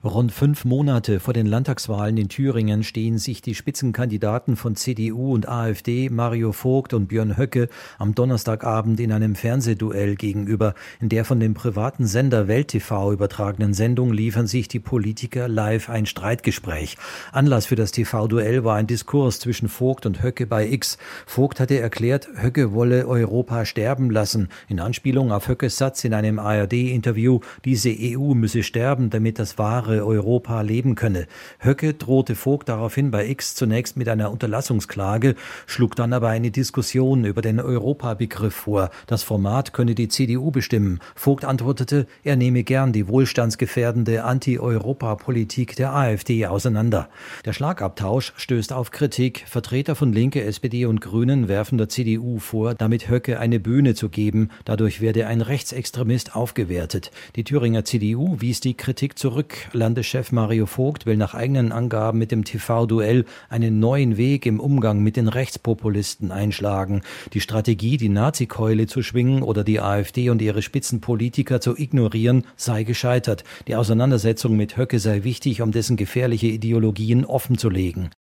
Rund 5 Monate vor den Landtagswahlen in Thüringen stehen sich die Spitzenkandidaten von CDU und AfD, Mario Vogt und Björn Höcke, am Donnerstagabend in einem Fernsehduell gegenüber. In der von dem privaten Sender Welt TV übertragenen Sendung liefern sich die Politiker live ein Streitgespräch. Anlass für das TV-Duell war ein Diskurs zwischen Vogt und Höcke bei X. Vogt hatte erklärt, Höcke wolle Europa sterben lassen. In Anspielung auf Höckes Satz in einem ARD-Interview, diese EU müsse sterben, damit das wahre Europa leben könne. Höcke drohte Vogt daraufhin bei X zunächst mit einer Unterlassungsklage, schlug dann aber eine Diskussion über den Europabegriff vor. Das Format könne die CDU bestimmen. Vogt antwortete, er nehme gern die wohlstandsgefährdende Anti-Europa-Politik der AfD auseinander. Der Schlagabtausch stößt auf Kritik. Vertreter von Linke, SPD und Grünen werfen der CDU vor, damit Höcke eine Bühne zu geben. Dadurch werde ein Rechtsextremist aufgewertet. Die Thüringer CDU wies die Kritik zurück. Landeschef Mario Vogt will nach eigenen Angaben mit dem TV-Duell einen neuen Weg im Umgang mit den Rechtspopulisten einschlagen. Die Strategie, die Nazikeule zu schwingen oder die AfD und ihre Spitzenpolitiker zu ignorieren, sei gescheitert. Die Auseinandersetzung mit Höcke sei wichtig, um dessen gefährliche Ideologien offenzulegen.